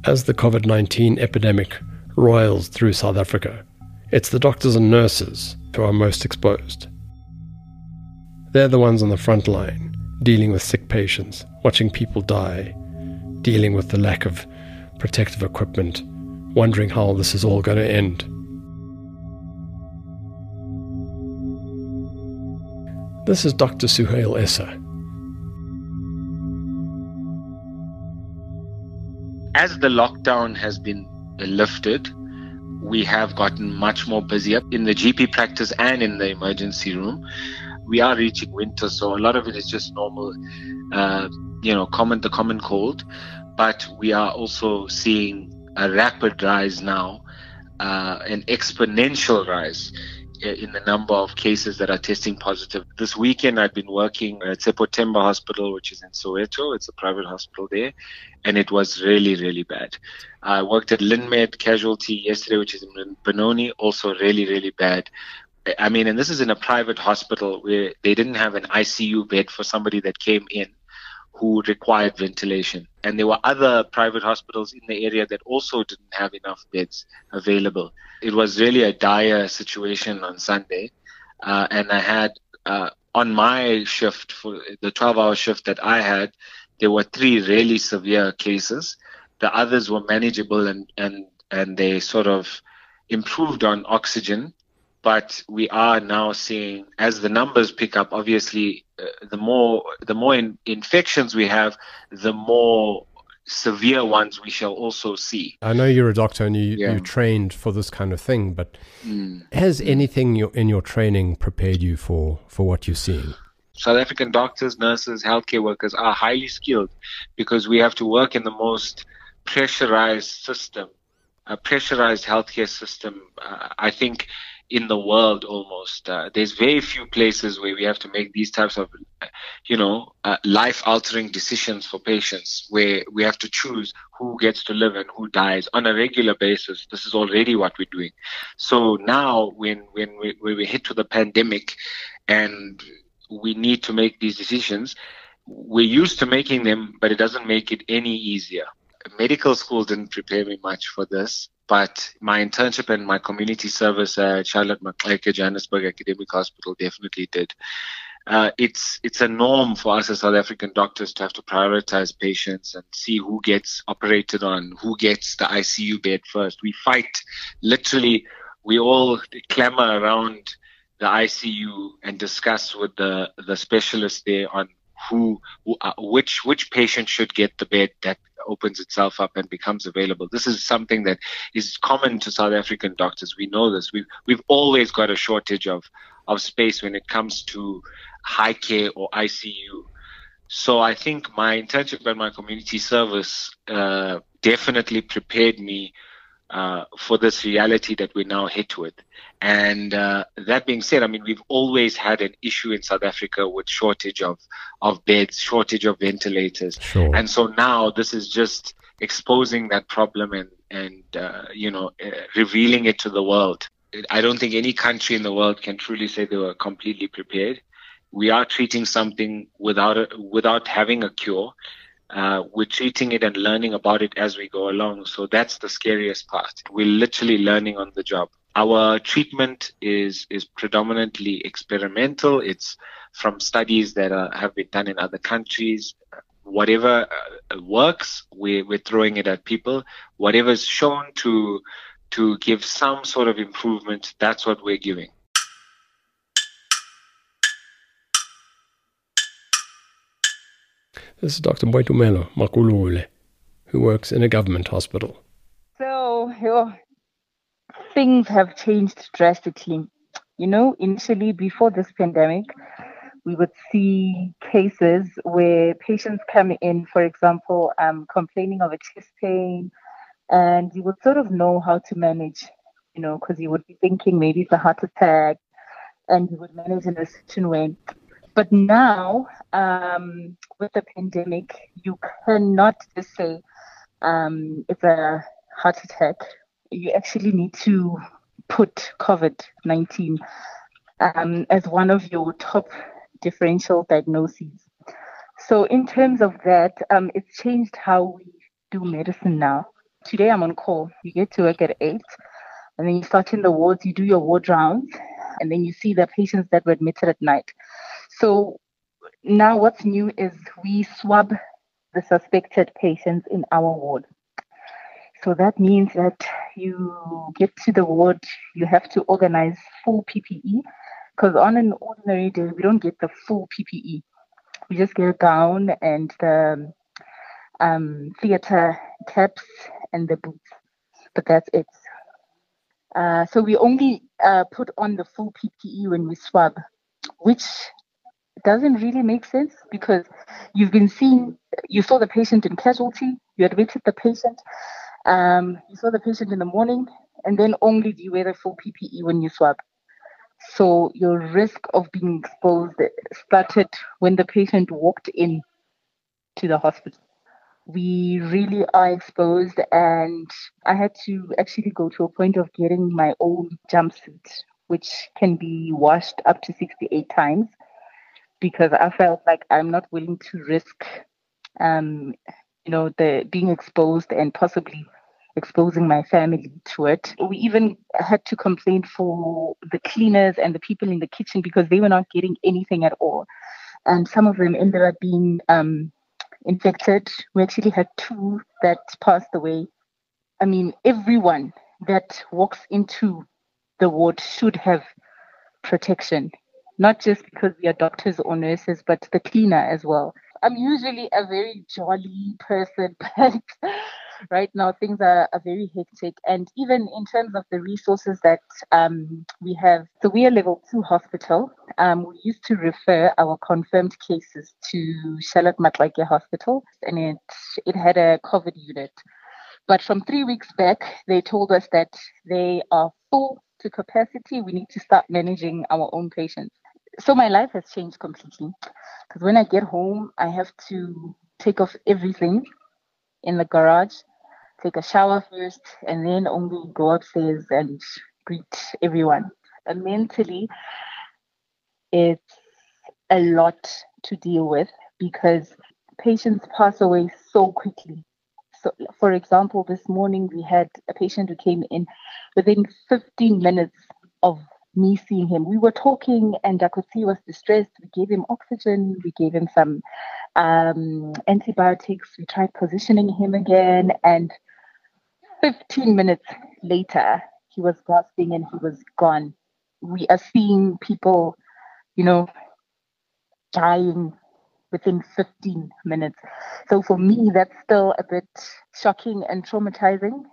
As the COVID-19 epidemic roils through South Africa, it's the doctors and nurses who are most exposed. They're the ones on the front line, dealing with sick patients, watching people die, dealing with the lack of protective equipment, wondering how this is all going to end. This is Dr. Suhail Essa. As the lockdown has been lifted, we have gotten much more busier in the GP practice and in the emergency room. We are reaching winter, so a lot of it is just normal, the common cold. But we are also seeing a rapid rise now, an exponential rise in the number of cases that are testing positive. This weekend, I've been working at Sepotemba Hospital, which is in Soweto. It's a private hospital there, and it was really, really bad. I worked at Linmed Casualty yesterday, which is in Benoni, also really, really bad. I mean, and this is in a private hospital where they didn't have an ICU bed for somebody that came in who required ventilation. And there were other private hospitals in the area that also didn't have enough beds available. It was really a dire situation on Sunday. And I had, on my shift, for the 12-hour shift that I had, there were 3 really severe cases. The others were manageable and they sort of improved on oxygen. But we are now seeing, as the numbers pick up, obviously, the more infections we have, the more severe ones we shall also see. I know you're a doctor and you trained for this kind of thing, but has anything in your training prepared you for what you're seeing? South African doctors, nurses, healthcare workers are highly skilled because we have to work in the most pressurized system, a pressurized healthcare system, I think, in the world almost. There's very few places where we have to make these types of, life-altering decisions for patients, where we have to choose who gets to live and who dies on a regular basis. This is already what we're doing. So now when we hit to the pandemic and we need to make these decisions, we're used to making them, but it doesn't make it any easier. Medical school didn't prepare me much for this, but my internship and my community service at Charlotte Maxeke Johannesburg Academic Hospital definitely did. It's a norm for us as South African doctors to have to prioritize patients and see who gets operated on, who gets the ICU bed first. We fight, literally, we all clamor around the ICU and discuss with the specialist there on which patient should get the bed that opens itself up and becomes available. This is something that is common to South African doctors. We know this. We've always got a shortage of space when it comes to high care or ICU. So I think my internship and my community service definitely prepared me for this reality that we're now hit with. And that being said, I mean, we've always had an issue in South Africa with shortage of beds, shortage of ventilators. Sure. And so now this is just exposing that problem and revealing it to the world. I don't think any country in the world can truly say they were completely prepared. We are treating something without having a cure. We're treating it and learning about it as we go along. So that's the scariest part. We're literally learning on the job. Our treatment is predominantly experimental. It's from studies that have been done in other countries. Whatever works, we're throwing it at people. Whatever is shown to give some sort of improvement, that's what we're giving. This is Dr. Boitumelo Makulule, who works in a government hospital. So, things have changed drastically. Initially, before this pandemic, we would see cases where patients come in, for example, complaining of a chest pain, and you would sort of know how to manage, because you would be thinking maybe it's a heart attack, and you would manage in a certain way. But now, with the pandemic, you cannot just say it's a heart attack. You actually need to put COVID-19 as one of your top differential diagnoses. So in terms of that, it's changed how we do medicine now. Today I'm on call. You get to work at 8, and then you start in the wards, you do your ward rounds, and then you see the patients that were admitted at night. So now what's new is we swab the suspected patients in our ward. So that means that you get to the ward, you have to organize full PPE, because on an ordinary day, we don't get the full PPE. We just get a gown and the theater caps and the boots, but that's it. So we only put on the full PPE when we swab, which doesn't really make sense because you saw the patient in casualty, you admitted the patient, you saw the patient in the morning, and then only do you wear the full PPE when you swab. So your risk of being exposed started when the patient walked in to the hospital. We really are exposed, and I had to actually go to a point of getting my own jumpsuit, which can be washed up to 68 times, because I felt like I'm not willing to risk, the being exposed and possibly exposing my family to it. We even had to complain for the cleaners and the people in the kitchen because they were not getting anything at all. And some of them ended up being infected. We actually had 2 that passed away. I mean, everyone that walks into the ward should have protection, not just because we are doctors or nurses, but the cleaner as well. I'm usually a very jolly person, but right now things are very hectic. And even in terms of the resources that we have, so we are level 2 hospital. We used to refer our confirmed cases to Charlotte Maxeke Hospital, and it had a COVID unit. But from 3 weeks back, they told us that they are full to capacity. We need to start managing our own patients. So my life has changed completely, because when I get home, I have to take off everything in the garage, take a shower first, and then only go upstairs and greet everyone. And mentally, it's a lot to deal with because patients pass away so quickly. So, for example, this morning we had a patient who came in within 15 minutes of me seeing him. We were talking and I could see he was distressed. We gave him oxygen. We gave him some antibiotics. We tried positioning him again. And 15 minutes later, he was gasping and he was gone. We are seeing people, dying within 15 minutes. So for me, that's still a bit shocking and traumatizing.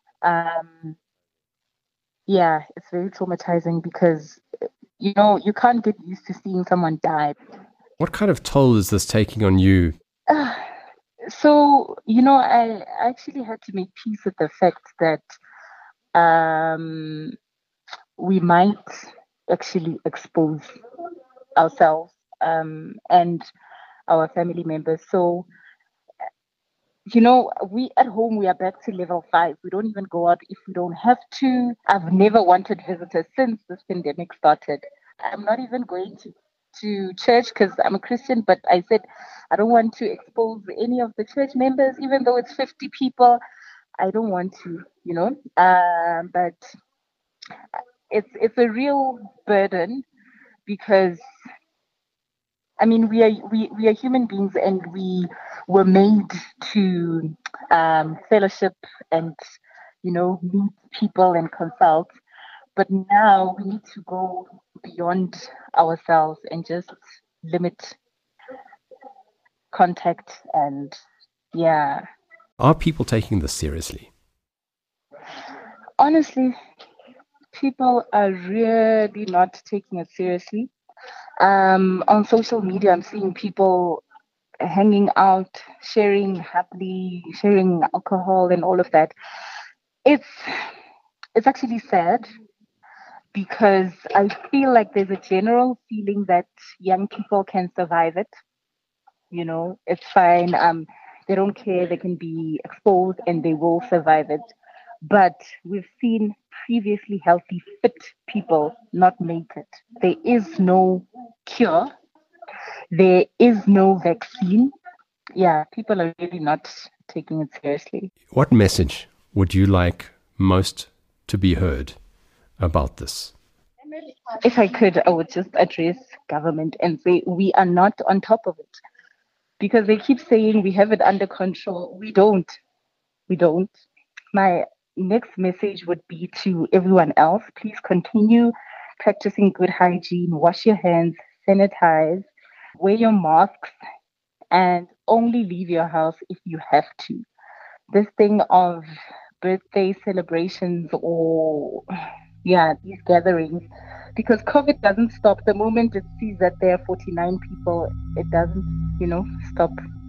It's very traumatizing because, you can't get used to seeing someone die. What kind of toll is this taking on you? So, I actually had to make peace with the fact that we might actually expose ourselves and our family members. So, we at home, we are back to level 5. We don't even go out if we don't have to. I've never wanted visitors since this pandemic started. I'm not even going to church because I'm a Christian, but I said I don't want to expose any of the church members, even though it's 50 people. I don't want to, but it's a real burden because we are human beings and we were made to fellowship and meet people and consult. But now we need to go beyond ourselves and just limit contact and Are people taking this seriously? Honestly, people are really not taking it seriously. On social media, I'm seeing people hanging out, sharing happily, sharing alcohol and all of that. It's actually sad because I feel like there's a general feeling that young people can survive it. It's fine. They don't care. They can be exposed and they will survive it. But we've seen previously healthy, fit people not make it. There is no cure. There is no vaccine. Yeah, people are really not taking it seriously. What message would you like most to be heard about this? If I could, I would just address government and say we are not on top of it, because they keep saying we have it under control. We don't. We don't. My next message would be to everyone else: please continue practicing good hygiene, wash your hands, sanitize, wear your masks, and only leave your house if you have to. This thing of birthday celebrations or these gatherings, because COVID doesn't stop. The moment it sees that there are 49 people, it doesn't, stop